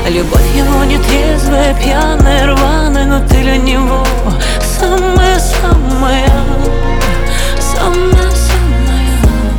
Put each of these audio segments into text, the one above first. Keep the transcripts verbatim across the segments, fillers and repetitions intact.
Любовь его не трезвая, пьяная, рваная, но ты для него самая-самая, самая-самая.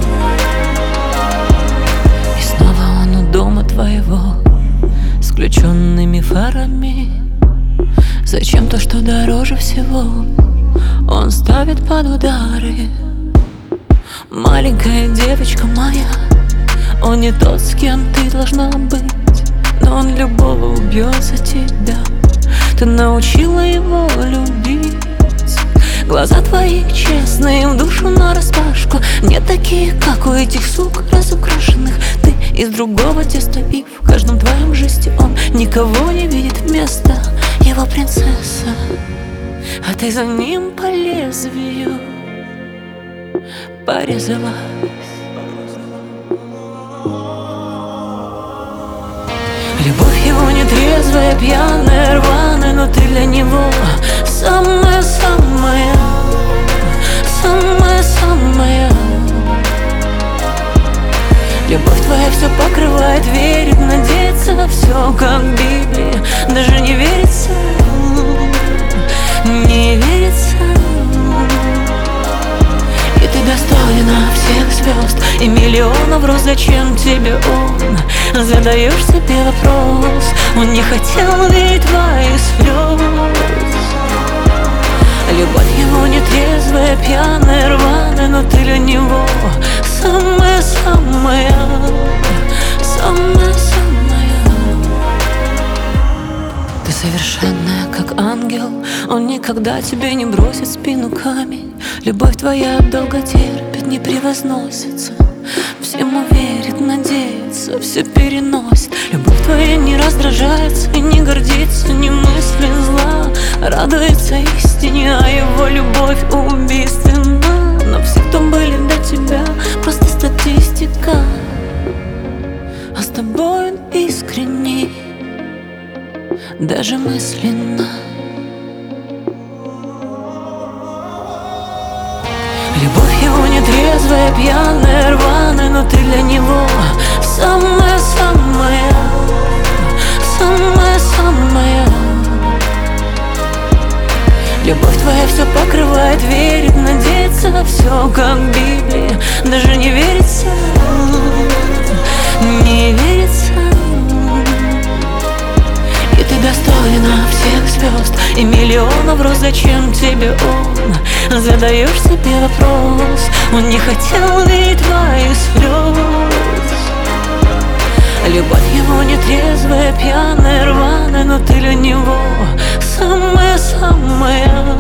И снова он у дома твоего с включенными фарами. Зачем то, что дороже всего, он ставит под удары? Маленькая девочка моя, он не тот, с кем ты должна быть, но он любого убьет за тебя. Ты научила его любить. Глаза твои честные, в душу нараспашку, не такие, как у этих сук разукрашенных. Ты из другого теста, и в каждом твоем жесте он никого не видит вместо его принцесса. А ты за ним по лезвию порезалась. Любовь его не трезвая, пьяная, рваная, но ты для него самая-самая, самая-самая. Любовь твоя все покрывает, верит, надеется, все как Библия. Даже не верится, не верится. И ты достойна всех звезд и миллионов роз. Зачем тебе он? Задаешь себе вопрос. Он не хотел видеть твоих слез. Любовь его не трезвая, пьяная, рваная, но ты для него самая-самая, самая-самая. Ты совершенная, как ангел, он никогда тебе не бросит в спину камень. Любовь твоя долго терпит, не превозносится, всему верит, надеется, все переносит. Любовь твоя не раздражается и не гордится, не мыслит зла, радуется истине, а его любовь убийственна. Но все, кто были до тебя, просто статистика, а с тобой он искренний, даже мысленно. Любовь его не трезвая, пьяная, рваная, но ты для него самая-самая, самая-самая. Любовь твоя все покрывает, верит, надеется, все как Библия. Даже не верится, не верится. И ты достойна всех звезд и миллионов роз. Зачем тебе он? Задаешь себе вопрос. Он не хотел видеть твоих слез. Любовь его не трезвая, пьяная, рваная, но ты для него самая-самая,